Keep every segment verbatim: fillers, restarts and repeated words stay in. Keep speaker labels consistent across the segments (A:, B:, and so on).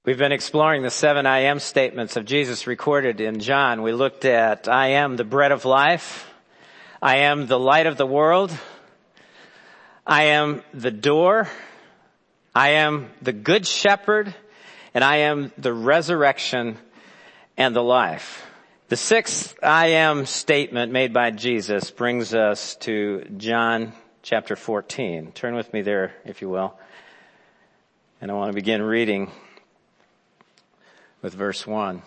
A: We've been exploring the seven I am statements of Jesus recorded in John. We looked at, I am the bread of life. I am the light of the world. I am the door. I am the good shepherd. And I am the resurrection and the life. The sixth I am statement made by Jesus brings us to John chapter fourteen. Turn with me there, if you will. And I want to begin reading with verse one.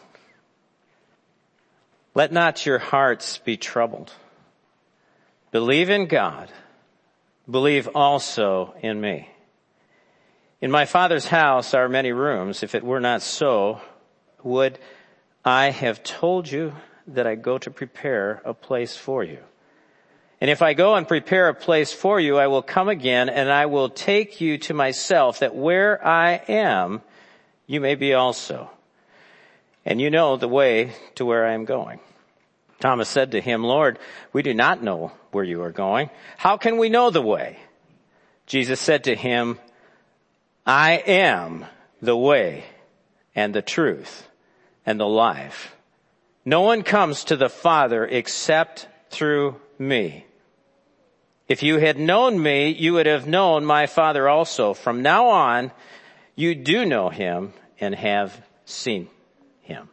A: Let not your hearts be troubled. Believe in God. Believe also in me. In my Father's house are many rooms. If it were not so, would I have told you that I go to prepare a place for you? And if I go and prepare a place for you, I will come again and I will take you to myself, that where I am, you may be also. And you know the way to where I am going. Thomas said to him, Lord, we do not know where you are going. How can we know the way? Jesus said to him, I am the way and the truth and the life. No one comes to the Father except through me. If you had known me, you would have known my Father also. From now on, you do know him and have seen him.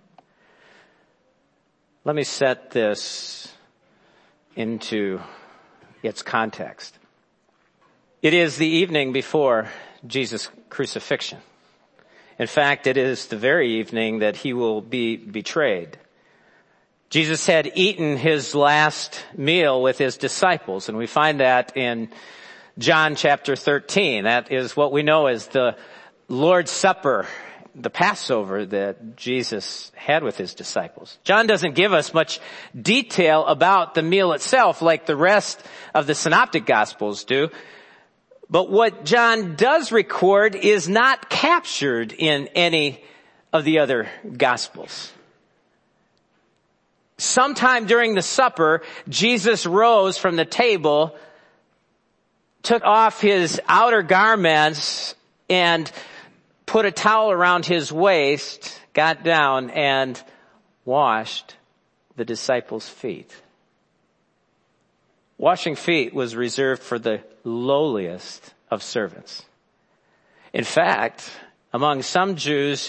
A: Let me set this into its context. It is the evening before Jesus' crucifixion. In fact, it is the very evening that he will be betrayed. Jesus had eaten his last meal with his disciples, and we find that in John chapter thirteen. That is what we know as the Lord's Supper, the Passover that Jesus had with his disciples. John doesn't give us much detail about the meal itself like the rest of the synoptic gospels do. But what John does record is not captured in any of the other gospels. Sometime during the supper, Jesus rose from the table, took off his outer garments, and put a towel around his waist, got down, and washed the disciples' feet. Washing feet was reserved for the lowliest of servants. In fact, among some Jews,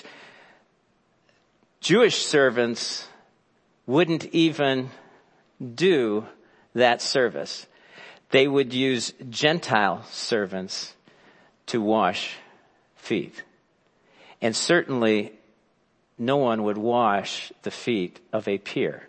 A: Jewish servants wouldn't even do that service. They would use Gentile servants to wash feet. And certainly no one would wash the feet of a peer.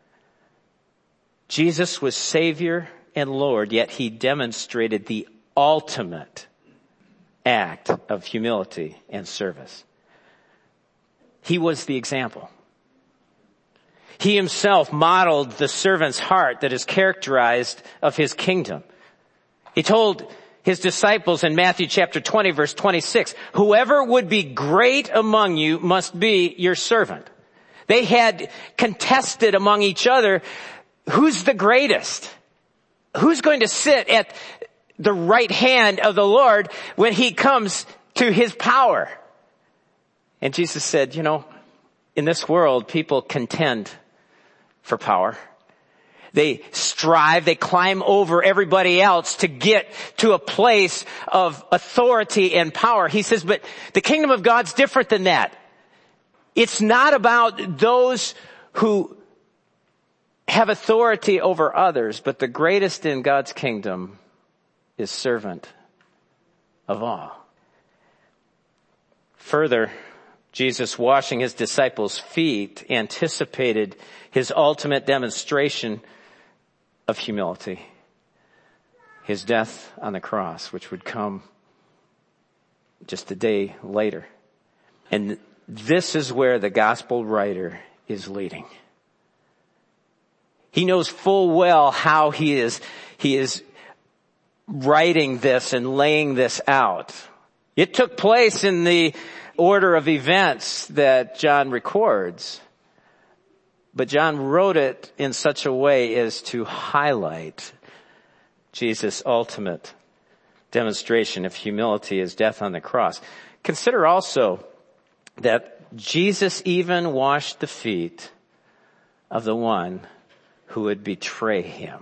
A: Jesus was Savior and Lord, yet he demonstrated the ultimate act of humility and service. He was the example. He himself modeled the servant's heart that is characterized of his kingdom. He told his disciples in Matthew chapter twenty, verse twenty-six, whoever would be great among you must be your servant. They had contested among each other, who's the greatest? Who's going to sit at the right hand of the Lord when he comes to his power? And Jesus said, you know, in this world, people contend for power. They strive, they climb over everybody else to get to a place of authority and power. He says, but the kingdom of God's different than that. It's not about those who have authority over others, but the greatest in God's kingdom is servant of all. Further, Jesus washing his disciples' feet anticipated his ultimate demonstration of humility, his death on the cross, which would come just a day later. And this is where the gospel writer is leading. He knows full well how he is, he is writing this and laying this out. It took place in the order of events that John records. But John wrote it in such a way as to highlight Jesus' ultimate demonstration of humility, his death on the cross. Consider also that Jesus even washed the feet of the one who would betray him.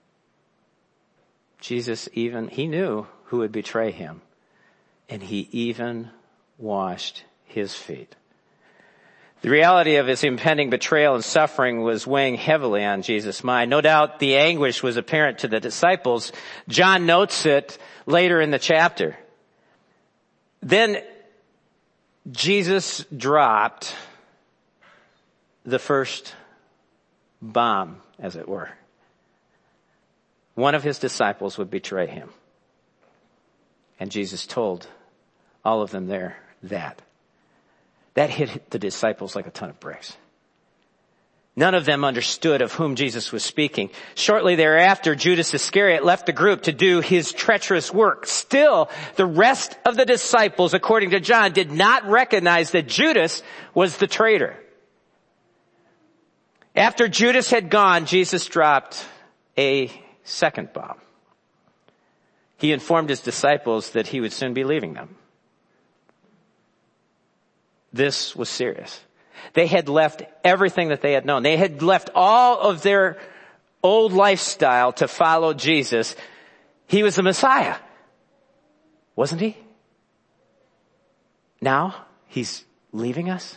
A: Jesus even, he knew who would betray him, and he even washed his feet. The reality of his impending betrayal and suffering was weighing heavily on Jesus' mind. No doubt the anguish was apparent to the disciples. John notes it later in the chapter. Then Jesus dropped the first bomb, as it were. One of his disciples would betray him. And Jesus told all of them there that. That hit the disciples like a ton of bricks. None of them understood of whom Jesus was speaking. Shortly thereafter, Judas Iscariot left the group to do his treacherous work. Still, the rest of the disciples, according to John, did not recognize that Judas was the traitor. After Judas had gone, Jesus dropped a second bomb. He informed his disciples that he would soon be leaving them. This was serious. They had left everything that they had known. They had left all of their old lifestyle to follow Jesus. He was the Messiah, wasn't he? Now he's leaving us.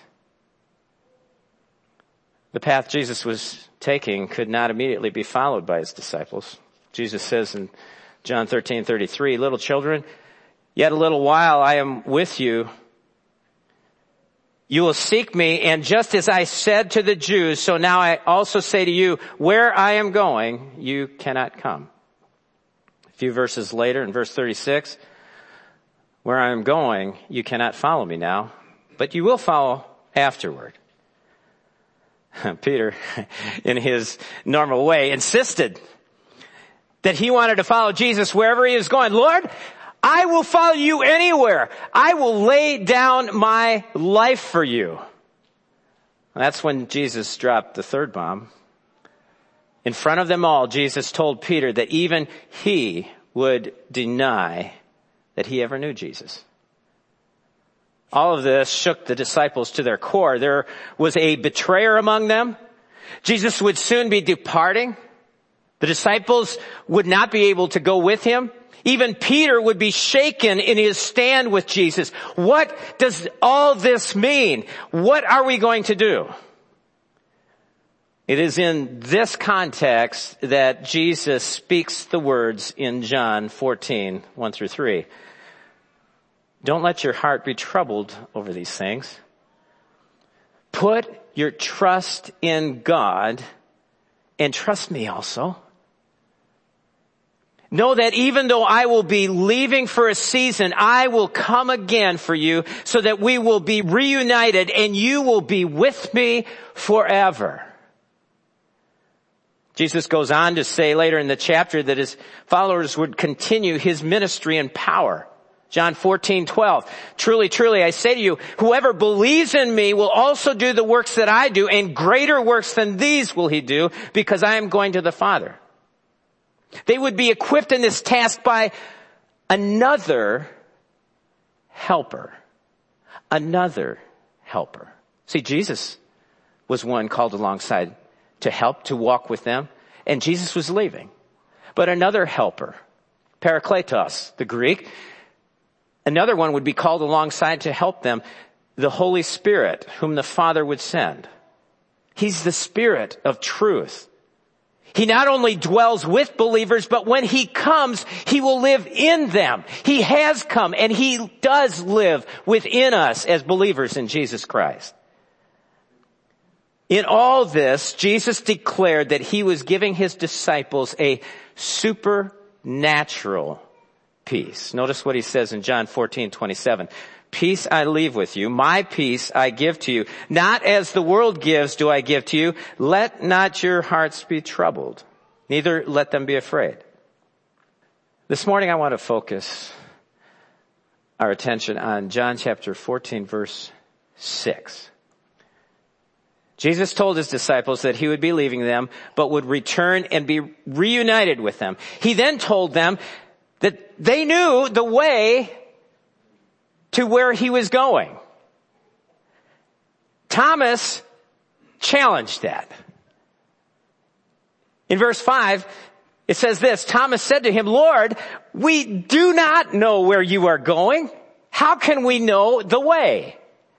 A: The path Jesus was taking could not immediately be followed by his disciples. Jesus says in John thirteen thirty-three, "Little children, yet a little while I am with you. You will seek me, and just as I said to the Jews, so now I also say to you, where I am going, you cannot come." A few verses later, in verse thirty-six, "Where I am going, you cannot follow me now, but you will follow afterward." Peter, in his normal way, insisted that he wanted to follow Jesus wherever he was going. "Lord, I will follow you anywhere. I will lay down my life for you." That's when Jesus dropped the third bomb. In front of them all, Jesus told Peter that even he would deny that he ever knew Jesus. All of this shook the disciples to their core. There was a betrayer among them. Jesus would soon be departing. The disciples would not be able to go with him. Even Peter would be shaken in his stand with Jesus. What does all this mean? What are we going to do? It is in this context that Jesus speaks the words in John fourteen, one through three. "Don't let your heart be troubled over these things. Put your trust in God and trust me also. Know that even though I will be leaving for a season, I will come again for you so that we will be reunited and you will be with me forever." Jesus goes on to say later in the chapter that his followers would continue his ministry in power. John fourteen twelve, "Truly, truly, I say to you, whoever believes in me will also do the works that I do, and greater works than these will he do, because I am going to the Father." They would be equipped in this task by another helper. Another helper. See, Jesus was one called alongside to help, to walk with them, and Jesus was leaving. But another helper, Parakletos, the Greek, another one would be called alongside to help them, the Holy Spirit, whom the Father would send. He's the Spirit of truth. He not only dwells with believers, but when he comes, he will live in them. He has come and he does live within us as believers in Jesus Christ. In all this, Jesus declared that he was giving his disciples a supernatural peace. Notice what he says in John fourteen twenty-seven. "Peace I leave with you, my peace I give to you. Not as the world gives do I give to you. Let not your hearts be troubled, neither let them be afraid." This morning I want to focus our attention on John chapter fourteen verse six. Jesus told his disciples that he would be leaving them, but would return and be reunited with them. He then told them that they knew the way to where he was going. Thomas challenged that. In verse five, it says this, Thomas said to him, Lord, we do not know where you are going. How can we know the way?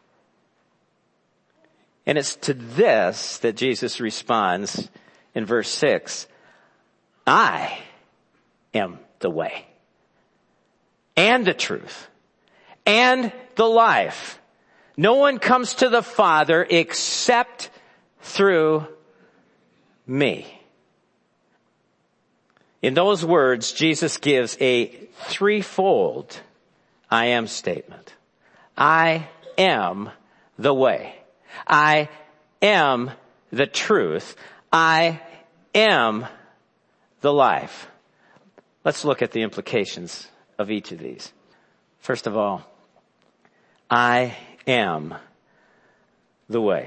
A: And it's to this that Jesus responds in verse six, I am the way and the truth and the life. No one comes to the Father except through me. In those words, Jesus gives a threefold I am statement. I am the way. I am the truth. I am the life. Let's look at the implications of each of these. First of all, I am the way.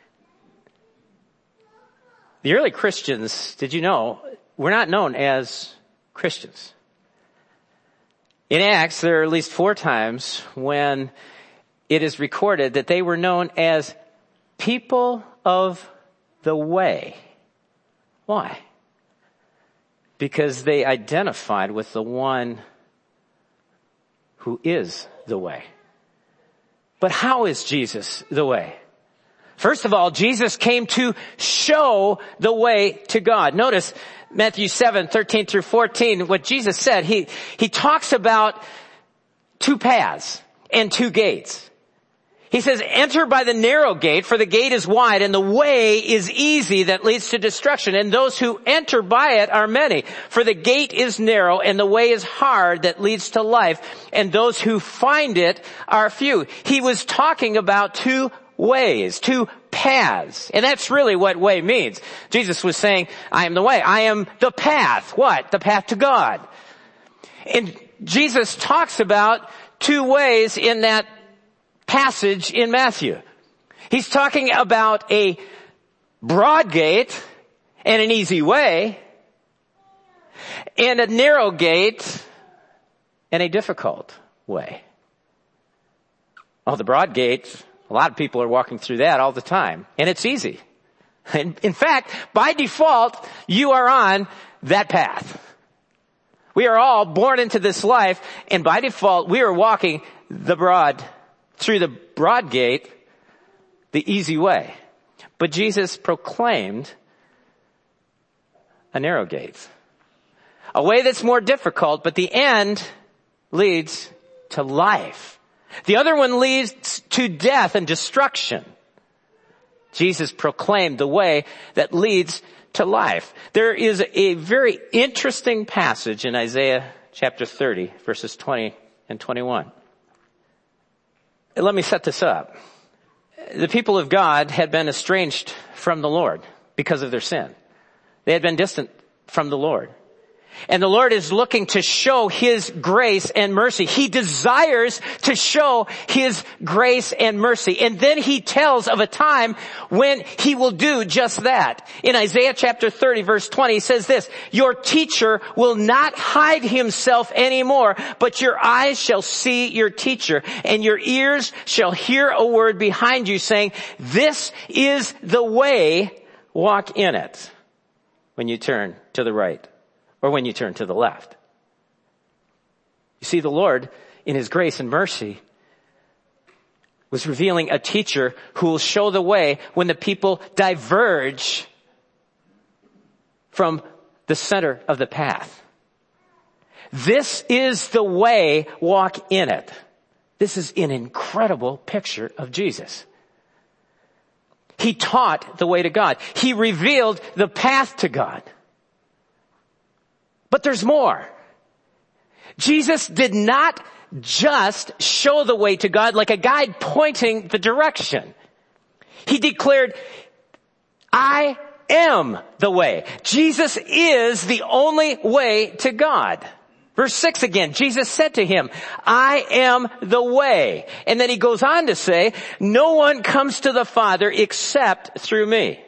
A: The early Christians, did you know, were not known as Christians. In Acts, there are at least four times when it is recorded that they were known as people of the way. Why? Because they identified with the one who is the way. But how is Jesus the way? First of all, Jesus came to show the way to God. Notice Matthew seven, thirteen through fourteen, what Jesus said. He, he talks about two paths and two gates. He says, enter by the narrow gate, for the gate is wide and the way is easy that leads to destruction. And those who enter by it are many. For the gate is narrow and the way is hard that leads to life. And those who find it are few. He was talking about two ways, two paths. And that's really what way means. Jesus was saying, I am the way. I am the path. What? The path to God. And Jesus talks about two ways in that passage in Matthew. He's talking about a broad gate and an easy way, and a narrow gate and a difficult way. Well, the broad gate, a lot of people are walking through that all the time, and it's easy. And in fact, by default, you are on that path. We are all born into this life, and by default, we are walking the broad through the broad gate, the easy way. But Jesus proclaimed a narrow gate. A way that's more difficult, but the end leads to life. The other one leads to death and destruction. Jesus proclaimed the way that leads to life. There is a very interesting passage in Isaiah chapter thirty, verses twenty and twenty-one. Let me set this up. The people of God had been estranged from the Lord because of their sin. They had been distant from the Lord. And the Lord is looking to show His grace and mercy. He desires to show His grace and mercy. And then He tells of a time when He will do just that. In Isaiah chapter thirty, verse twenty, He says this, your teacher will not hide himself anymore, but your eyes shall see your teacher, and your ears shall hear a word behind you saying, this is the way, walk in it, when you turn to the right. Or when you turn to the left. You see, the Lord, in His grace and mercy, was revealing a teacher who will show the way when the people diverge from the center of the path. This is the way, walk in it. This is an incredible picture of Jesus. He taught the way to God. He revealed the path to God. But there's more. Jesus did not just show the way to God like a guide pointing the direction. He declared, I am the way. Jesus is the only way to God. Verse six again, Jesus said to him, I am the way. And then He goes on to say, no one comes to the Father except through me.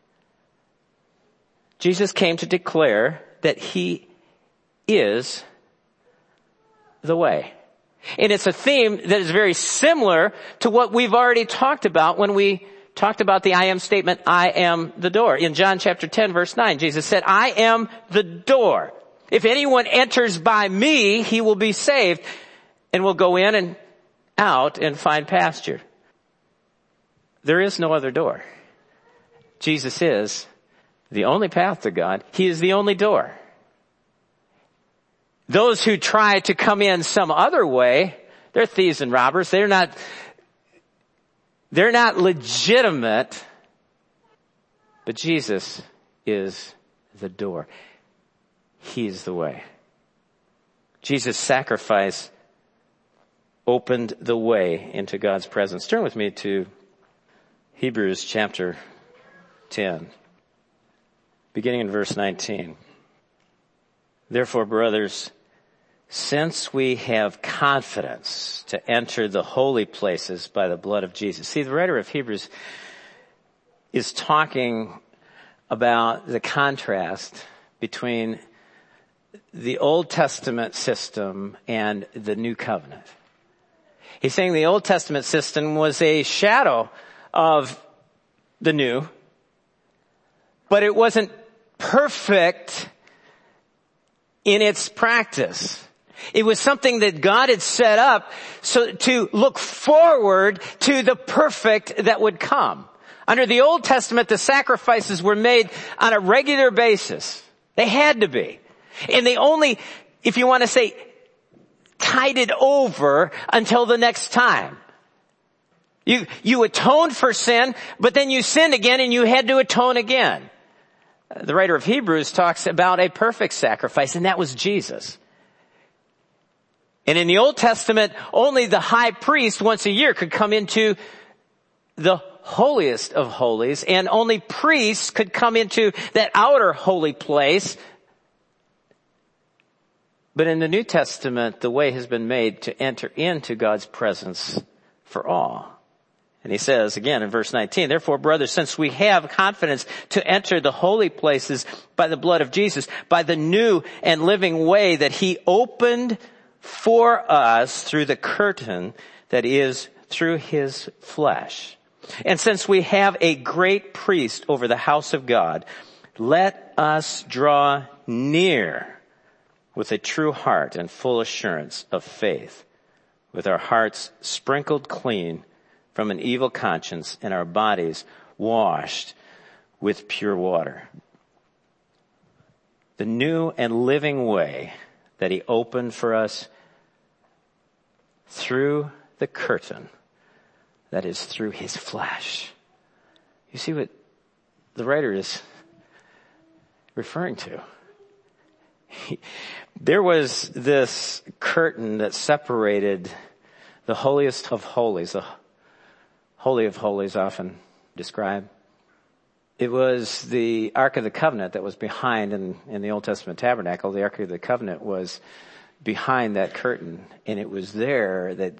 A: Jesus came to declare that He is the way. And it's a theme that is very similar to what we've already talked about when we talked about the I am statement, I am the door. In John chapter ten, verse nine, Jesus said, I am the door. If anyone enters by me, he will be saved and will go in and out and find pasture. There is no other door. Jesus is the only path to God. He is the only door. Those who try to come in some other way, they're thieves and robbers. They're not, they're not legitimate. But Jesus is the door. He is the way. Jesus' sacrifice opened the way into God's presence. Turn with me to Hebrews chapter ten, beginning in verse nineteen. Therefore, brothers, since we have confidence to enter the holy places by the blood of Jesus. See, the writer of Hebrews is talking about the contrast between the Old Testament system and the New Covenant. He's saying the Old Testament system was a shadow of the New, but it wasn't perfect in its practice. It was something that God had set up so to look forward to the perfect that would come. Under the Old Testament, the sacrifices were made on a regular basis. They had to be. And they only, if you want to say, tied it over until the next time. You, you atoned for sin, but then you sinned again and you had to atone again. The writer of Hebrews talks about a perfect sacrifice, and that was Jesus. And in the Old Testament, only the high priest once a year could come into the holiest of holies, and only priests could come into that outer holy place. But in the New Testament, the way has been made to enter into God's presence for all. And he says again in verse nineteen, therefore, brothers, since we have confidence to enter the holy places by the blood of Jesus, by the new and living way that he opened for us through the curtain that is through his flesh. And since we have a great priest over the house of God, let us draw near with a true heart and full assurance of faith, with our hearts sprinkled clean from an evil conscience and our bodies washed with pure water. The new and living way that he opened for us through the curtain, that is through his flesh. You see what the writer is referring to? He, there was this curtain that separated the holiest of holies, the Holy of Holies often described. It was the Ark of the Covenant that was behind in, in the Old Testament tabernacle. The Ark of the Covenant was behind that curtain, and it was there that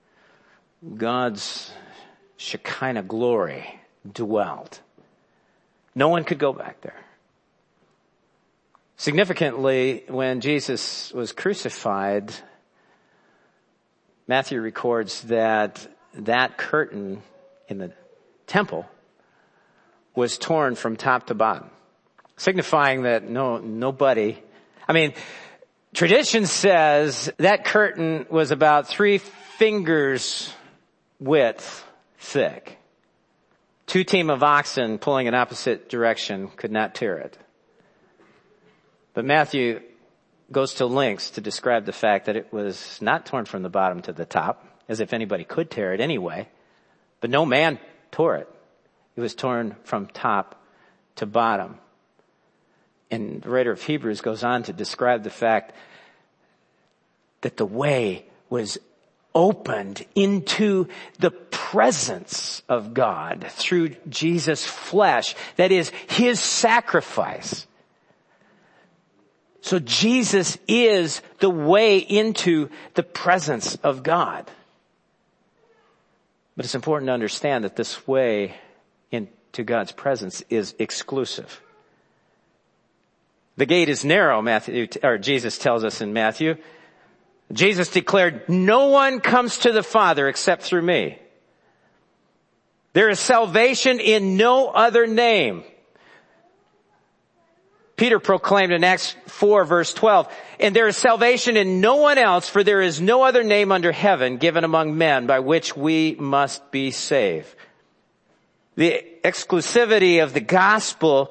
A: God's Shekinah glory dwelt. No one could go back there. Significantly, when Jesus was crucified, Matthew records that that curtain in the temple was torn from top to bottom, signifying that no, nobody, I mean, tradition says that curtain was about three fingers width thick. Two team of oxen pulling in opposite direction could not tear it. But Matthew goes to lengths to describe the fact that it was not torn from the bottom to the top, as if anybody could tear it anyway. But no man tore it. It was torn from top to bottom. And the writer of Hebrews goes on to describe the fact that the way was opened into the presence of God through Jesus' flesh. That is, his sacrifice. So Jesus is the way into the presence of God. But it's important to understand that this way into God's presence is exclusive. The gate is narrow, Matthew, or Jesus tells us in Matthew. Jesus declared, no one comes to the Father except through me. There is salvation in no other name. Peter proclaimed in Acts four verse twelve, and there is salvation in no one else, for there is no other name under heaven given among men by which we must be saved. The exclusivity of the gospel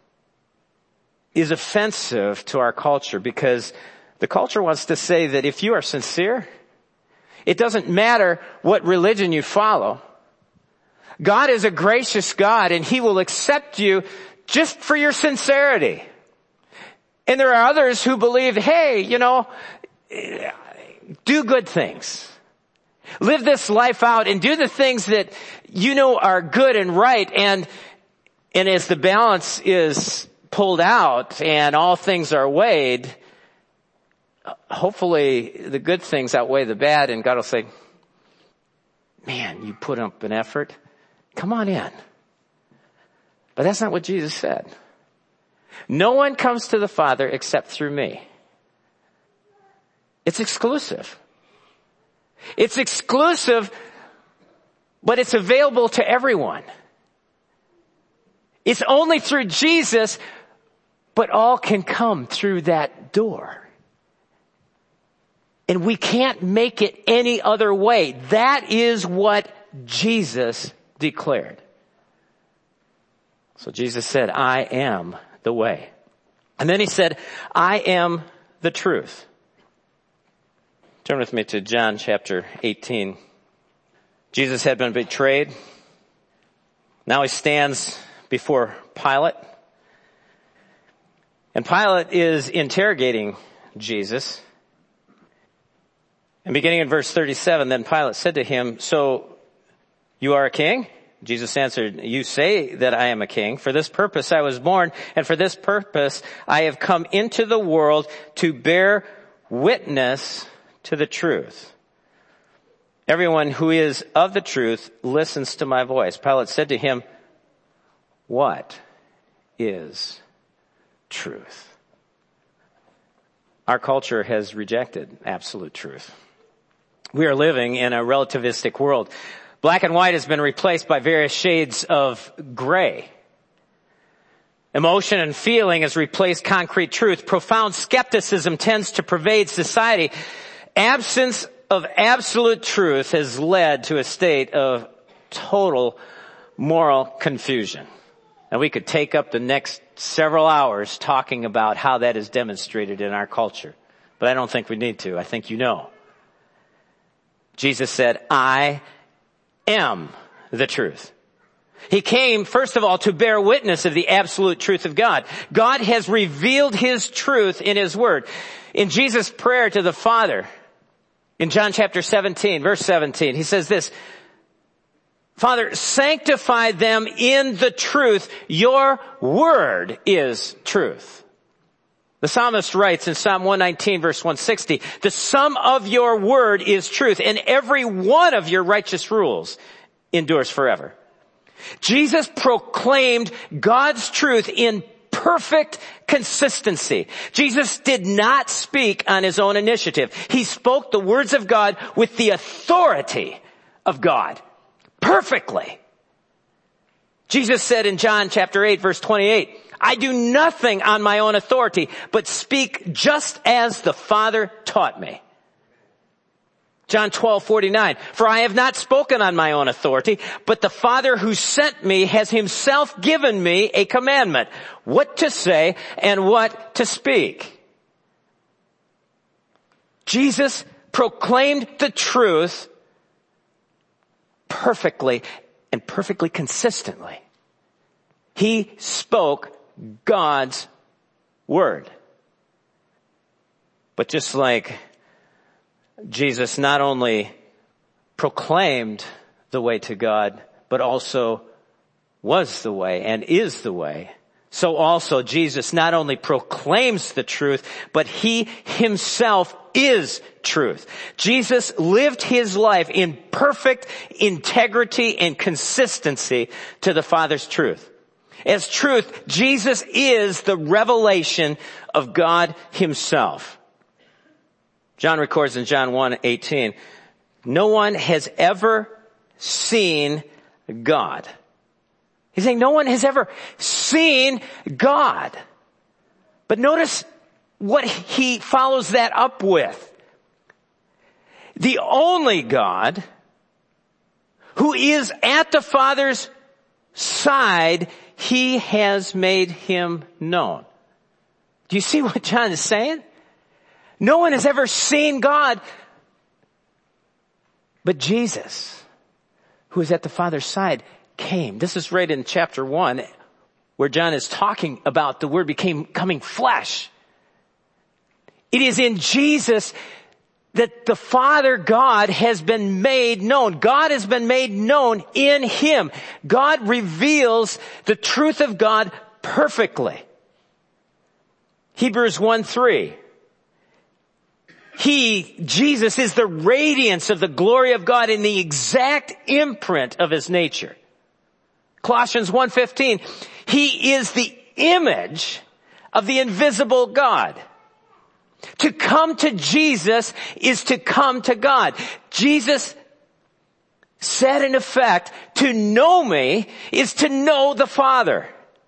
A: is offensive to our culture because the culture wants to say that if you are sincere, it doesn't matter what religion you follow. God is a gracious God and He will accept you just for your sincerity. And there are others who believe, hey, you know, do good things. Live this life out and do the things that you know are good and right. And, and as the balance is pulled out and all things are weighed, hopefully the good things outweigh the bad, and God will say, man, you put up an effort. Come on in. But that's not what Jesus said. No one comes to the Father except through me. It's exclusive. It's exclusive, but it's available to everyone. It's only through Jesus, but all can come through that door. And we can't make it any other way. That is what Jesus declared. So Jesus said, I am the way. And then He said, I am the truth. Turn with me to John chapter eighteen. Jesus had been betrayed. Now He stands before Pilate. And Pilate is interrogating Jesus. And beginning in verse thirty-seven, then Pilate said to Him, so you are a king? Jesus answered, you say that I am a king. For this purpose I was born, and for this purpose I have come into the world to bear witness to the truth. Everyone who is of the truth listens to my voice. Pilate said to Him, what is truth? Our culture has rejected absolute truth. We are living in a relativistic world. Black and white has been replaced by various shades of gray. Emotion and feeling has replaced concrete truth. Profound skepticism tends to pervade society. Absence of absolute truth has led to a state of total moral confusion. And we could take up the next several hours talking about how that is demonstrated in our culture. But I don't think we need to. I think you know. Jesus said, I am the truth. He came, first of all, to bear witness of the absolute truth of God. God has revealed His truth in His Word. In Jesus' prayer to the Father, in John chapter seventeen, verse seventeen, He says this, Father, sanctify them in the truth. Your Word is truth. The psalmist writes in Psalm one nineteen, verse one sixty, the sum of your word is truth, and every one of your righteous rules endures forever. Jesus proclaimed God's truth in perfect consistency. Jesus did not speak on His own initiative. He spoke the words of God with the authority of God perfectly. Jesus said in John chapter eight, verse twenty-eight, I do nothing on my own authority, but speak just as the Father taught me. John twelve forty-nine, for I have not spoken on my own authority, but the Father who sent me has Himself given me a commandment, what to say and what to speak. Jesus proclaimed the truth perfectly and perfectly consistently. He spoke God's Word. But just like Jesus not only proclaimed the way to God, but also was the way and is the way, so also Jesus not only proclaims the truth, but He Himself is truth. Jesus lived His life in perfect integrity and consistency to the Father's truth. As truth, Jesus is the revelation of God Himself. John records in John one eighteen, no one has ever seen God. He's saying no one has ever seen God. But notice what he follows that up with. The only God who is at the Father's side, he has made him known. Do you see what John is saying? No one has ever seen God but Jesus, who is at the Father's side, came. This is right in chapter one, where John is talking about the Word became coming flesh. It is in Jesus that the Father God has been made known. God has been made known in him. God reveals the truth of God perfectly. Hebrews one three. He, Jesus, is the radiance of the glory of God in the exact imprint of his nature. Colossians one fifteen. He is the image of the invisible God. To come to Jesus is to come to God. Jesus said in effect, to know me is to know the Father.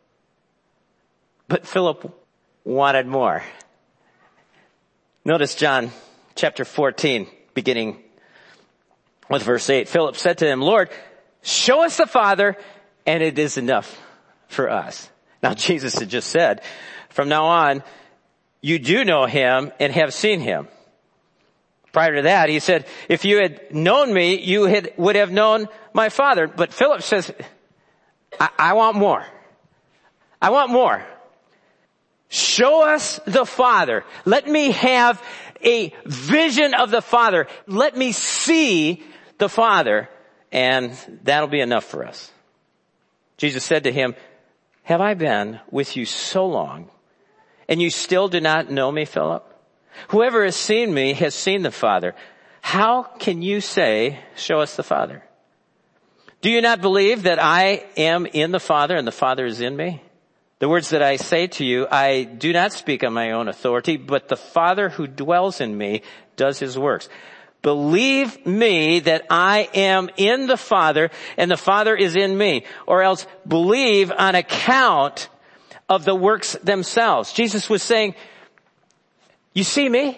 A: But Philip wanted more. Notice John chapter fourteen, beginning with verse eight. Philip said to him, Lord, show us the Father, and it is enough for us. Now Jesus had just said, from now on, you do know him and have seen him. Prior to that, he said, if you had known me, you had, would have known my Father. But Philip says, I, I want more. I want more. Show us the Father. Let me have a vision of the Father. Let me see the Father, and that'll be enough for us. Jesus said to him, have I been with you so long, and you still do not know me, Philip? Whoever has seen me has seen the Father. How can you say, show us the Father? Do you not believe that I am in the Father and the Father is in me? The words that I say to you, I do not speak on my own authority, but the Father who dwells in me does his works. Believe me that I am in the Father and the Father is in me, or else believe on account of the works themselves. Jesus was saying, you see me?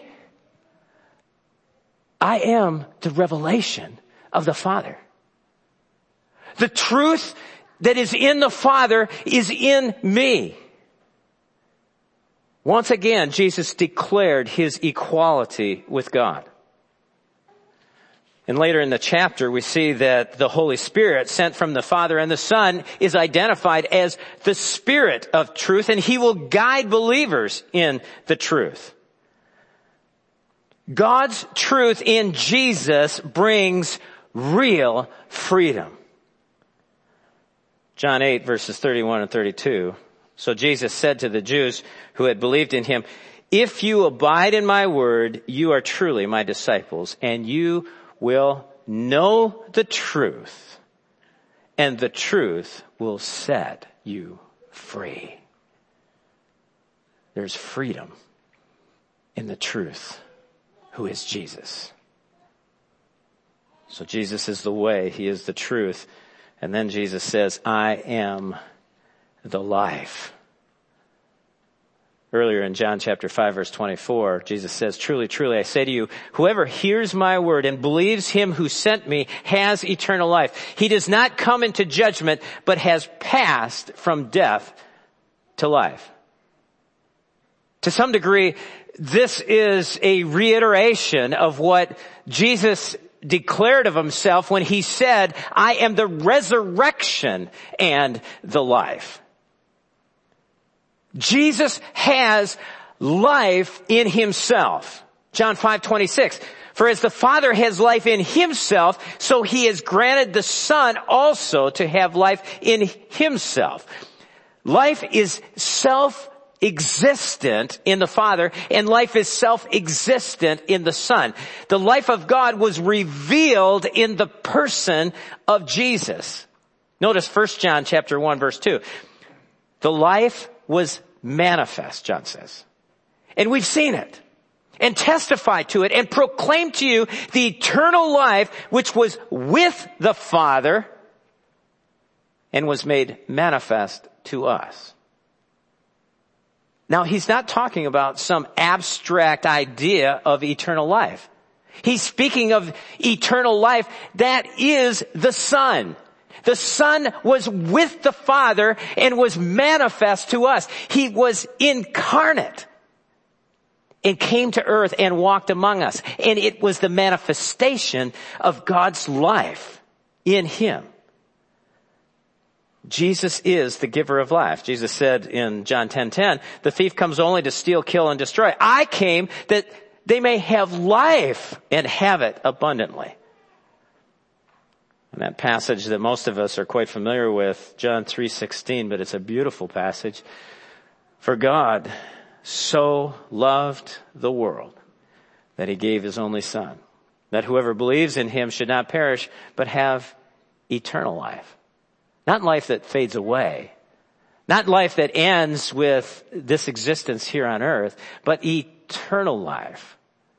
A: I am the revelation of the Father. The truth that is in the Father is in me. Once again, Jesus declared his equality with God. And later in the chapter, we see that the Holy Spirit sent from the Father and the Son is identified as the Spirit of truth, and he will guide believers in the truth. God's truth in Jesus brings real freedom. John eight verses thirty-one and thirty-two. So Jesus said to the Jews who had believed in him, if you abide in my word, you are truly my disciples, and you will know the truth, and the truth will set you free. There's freedom in the truth, who is Jesus. So Jesus is the way, he is the truth. And then Jesus says, I am the life. Earlier in John chapter five verse twenty-four, Jesus says, truly, truly, I say to you, whoever hears my word and believes him who sent me has eternal life. He does not come into judgment, but has passed from death to life. To some degree, this is a reiteration of what Jesus declared of himself when he said, I am the resurrection and the life. Jesus has life in himself. John five twenty-six. For as the Father has life in himself, so he has granted the Son also to have life in himself. Life is self existent in the Father, and life is self-existent in the Son. The life of God was revealed in the person of Jesus. Notice First John chapter one verse two. The life was manifest, John says. And we've seen it, and testified to it, and proclaimed to you the eternal life which was with the Father and was made manifest to us. Now, he's not talking about some abstract idea of eternal life. He's speaking of eternal life that is the Son. The Son was with the Father and was manifest to us. He was incarnate and came to earth and walked among us. And it was the manifestation of God's life in him. Jesus is the giver of life. Jesus said in John ten ten, the thief comes only to steal, kill, and destroy. I came that they may have life and have it abundantly. And that passage that most of us are quite familiar with, John three sixteen, but it's a beautiful passage. For God so loved the world that he gave his only Son, that whoever believes in him should not perish, but have eternal life. Not life that fades away, not life that ends with this existence here on earth, but eternal life.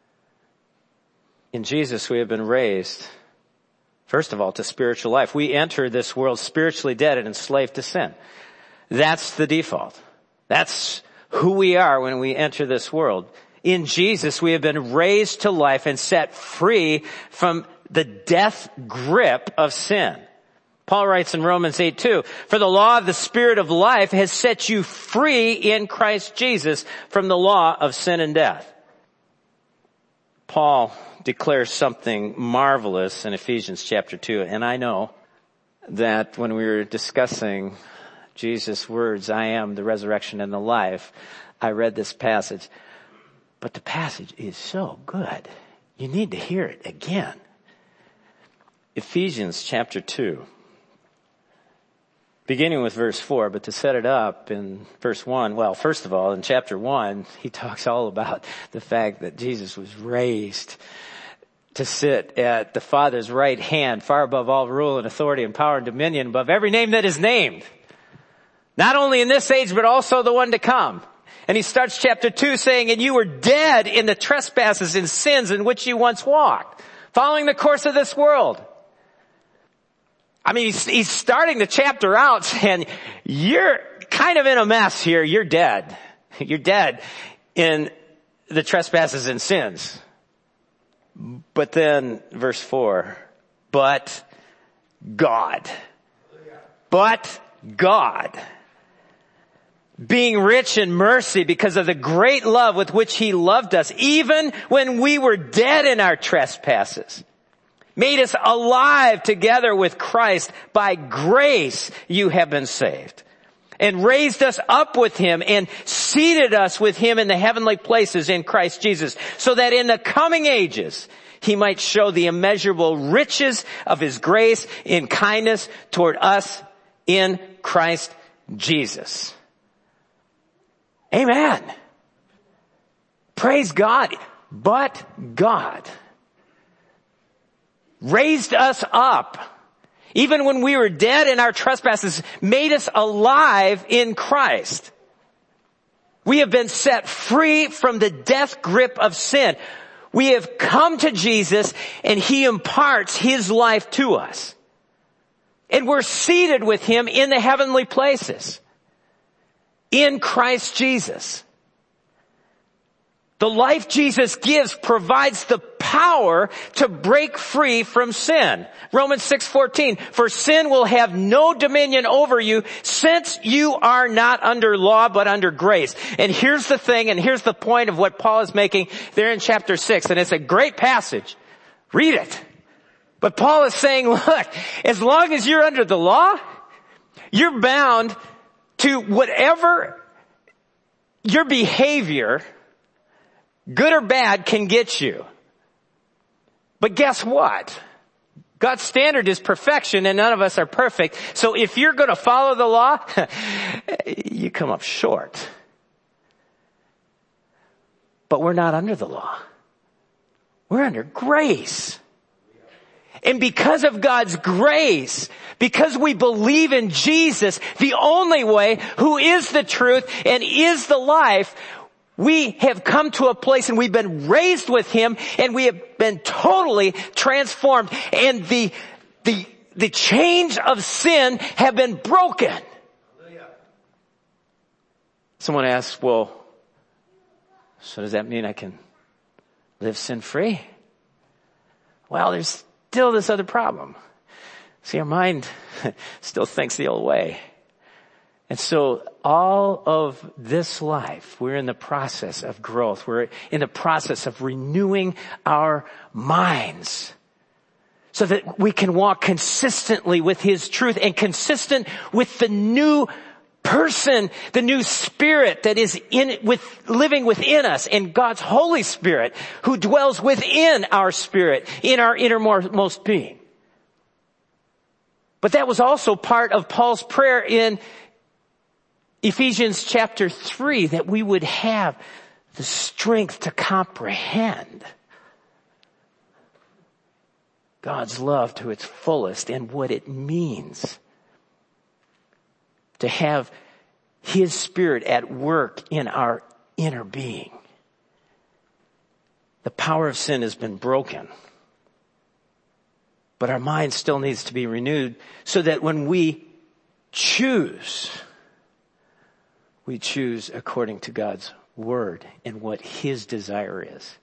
A: In Jesus, we have been raised, first of all, to spiritual life. We enter this world spiritually dead and enslaved to sin. That's the default. That's who we are when we enter this world. In Jesus, we have been raised to life and set free from the death grip of sin. Paul writes in Romans eight two, for the law of the Spirit of life has set you free in Christ Jesus from the law of sin and death. Paul declares something marvelous in Ephesians chapter two, and I know that when we were discussing Jesus' words, I am the resurrection and the life, I read this passage, but the passage is so good. You need to hear it again. Ephesians chapter two. Beginning with verse four, but to set it up in verse one, well, first of all, in chapter one, he talks all about the fact that Jesus was raised to sit at the Father's right hand, far above all rule and authority and power and dominion, above every name that is named. Not only in this age, but also the one to come. And he starts chapter two saying, and you were dead in the trespasses and sins in which you once walked, following the course of this world. I mean, he's, he's starting the chapter out saying, you're kind of in a mess here. You're dead. You're dead in the trespasses and sins. But then verse four, but God, but God, being rich in mercy because of the great love with which he loved us, even when we were dead in our trespasses, made us alive together with Christ. By grace you have been saved. And raised us up with him and seated us with him in the heavenly places in Christ Jesus, so that in the coming ages he might show the immeasurable riches of his grace in kindness toward us in Christ Jesus. Amen. Praise God. But God raised us up, even when we were dead in our trespasses, made us alive in Christ. We have been set free from the death grip of sin. We have come to Jesus and he imparts his life to us. And we're seated with him in the heavenly places in Christ Jesus. The life Jesus gives provides the power to break free from sin. Romans six fourteen, for sin will have no dominion over you, since you are not under law but under grace. And here's the thing, and here's the point of what Paul is making there in chapter six, and it's a great passage. Read it. But Paul is saying, look, as long as you're under the law, you're bound to whatever your behavior, good or bad, can get you. But guess what? God's standard is perfection and none of us are perfect. So if you're going to follow the law, you come up short. But we're not under the law. We're under grace. And because of God's grace, because we believe in Jesus, the only way, who is the truth and is the life, we have come to a place and we've been raised with him and we have been totally transformed. And the, the, the chains of sin have been broken. Someone asks, well, so does that mean I can live sin-free? Well, there's still this other problem. See, our mind still thinks the old way. And so all of this life, we're in the process of growth. We're in the process of renewing our minds so that we can walk consistently with His truth and consistent with the new person, the new spirit that is in with living within us, and God's Holy Spirit who dwells within our spirit, in our innermost being. But that was also part of Paul's prayer in Ephesians chapter three, that we would have the strength to comprehend God's love to its fullest and what it means to have His Spirit at work in our inner being. The power of sin has been broken, but our mind still needs to be renewed so that when we choose, we choose according to God's Word and what His desire is.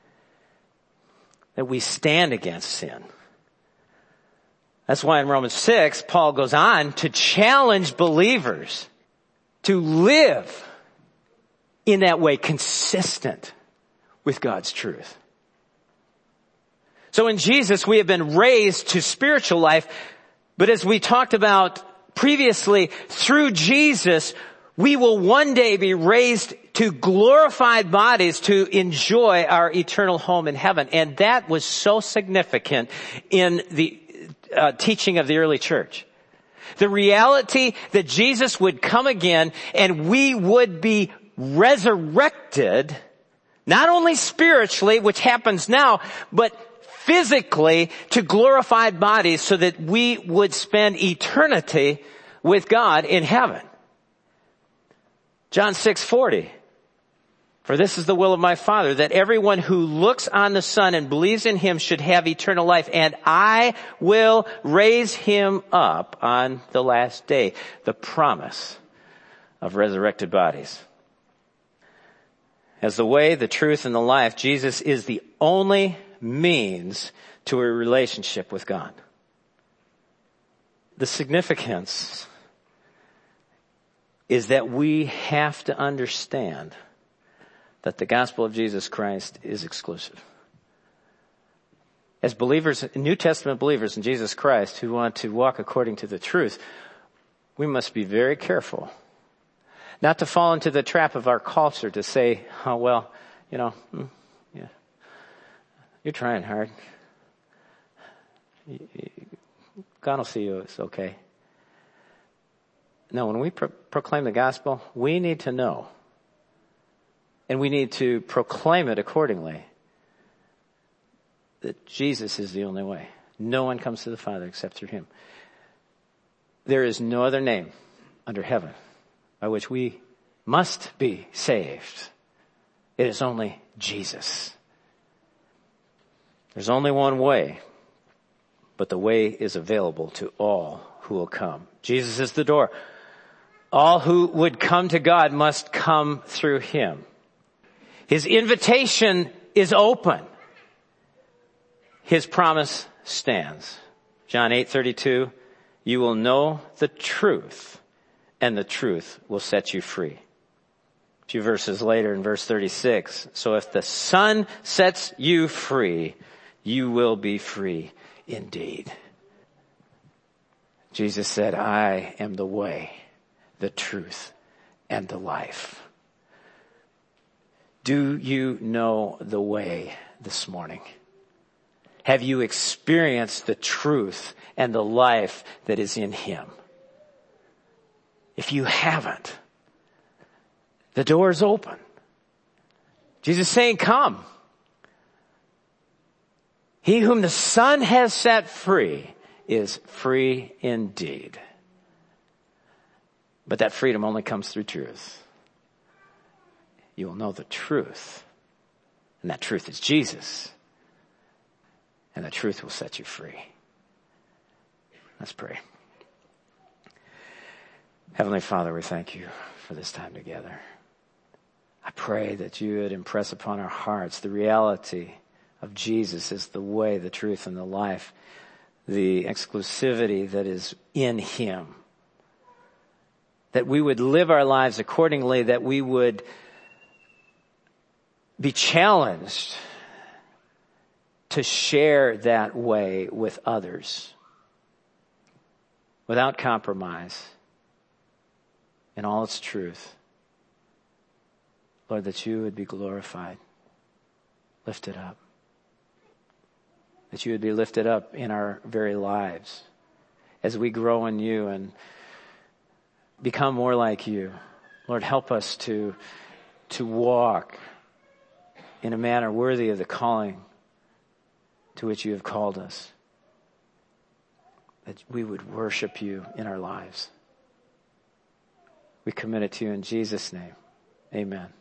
A: That we stand against sin. That's why in Romans six, Paul goes on to challenge believers to live in that way, consistent with God's truth. So in Jesus, we have been raised to spiritual life, but as we talked about previously, through Jesus, we will one day be raised to glorified bodies to enjoy our eternal home in heaven. And that was so significant in the uh, teaching of the early church. The reality that Jesus would come again and we would be resurrected, not only spiritually, which happens now, but physically to glorified bodies so that we would spend eternity with God in heaven. John six forty. For this is the will of my Father, that everyone who looks on the Son and believes in Him should have eternal life, and I will raise him up on the last day. The promise of resurrected bodies. As the way, the truth, and the life, Jesus is the only means to a relationship with God. The significance is that we have to understand that the gospel of Jesus Christ is exclusive. As believers, New Testament believers in Jesus Christ who want to walk according to the truth, we must be very careful not to fall into the trap of our culture to say, oh, well, you know, yeah, you're trying hard. God will see you, it's okay. No, when we pro- proclaim the gospel, we need to know, and we need to proclaim it accordingly, that Jesus is the only way. No one comes to the Father except through Him. There is no other name under heaven by which we must be saved. It is only Jesus. There's only one way, but the way is available to all who will come. Jesus is the door. All who would come to God must come through Him. His invitation is open. His promise stands. John eight thirty-two, you will know the truth, and the truth will set you free. A few verses later in verse thirty-six, so if the Son sets you free, you will be free indeed. Jesus said, I am the way, the truth, and the life. Do you know the way this morning? Have you experienced the truth and the life that is in Him? If you haven't, the door is open. Jesus is saying, come. He whom the Son has set free is free indeed. But that freedom only comes through truth. You will know the truth, and that truth is Jesus, and the truth will set you free. Let's pray. Heavenly Father, we thank you for this time together. I pray that you would impress upon our hearts the reality of Jesus as the way, the truth, and the life, the exclusivity that is in him. That we would live our lives accordingly, that we would be challenged to share that way with others without compromise in all its truth. Lord, that you would be glorified, lifted up. That you would be lifted up in our very lives as we grow in you and become more like you. Lord, help us to, to walk in a manner worthy of the calling to which you have called us. That we would worship you in our lives. We commit it to you in Jesus' name. Amen.